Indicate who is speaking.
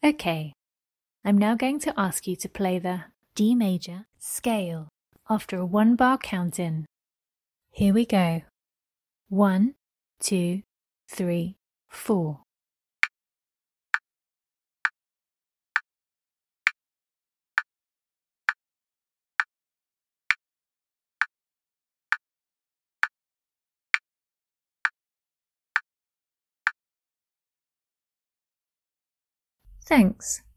Speaker 1: Okay, I'm now going to ask you to play the D major scale after a 1-bar count-in. Here we go. 1, 2, 3, 4. Thanks.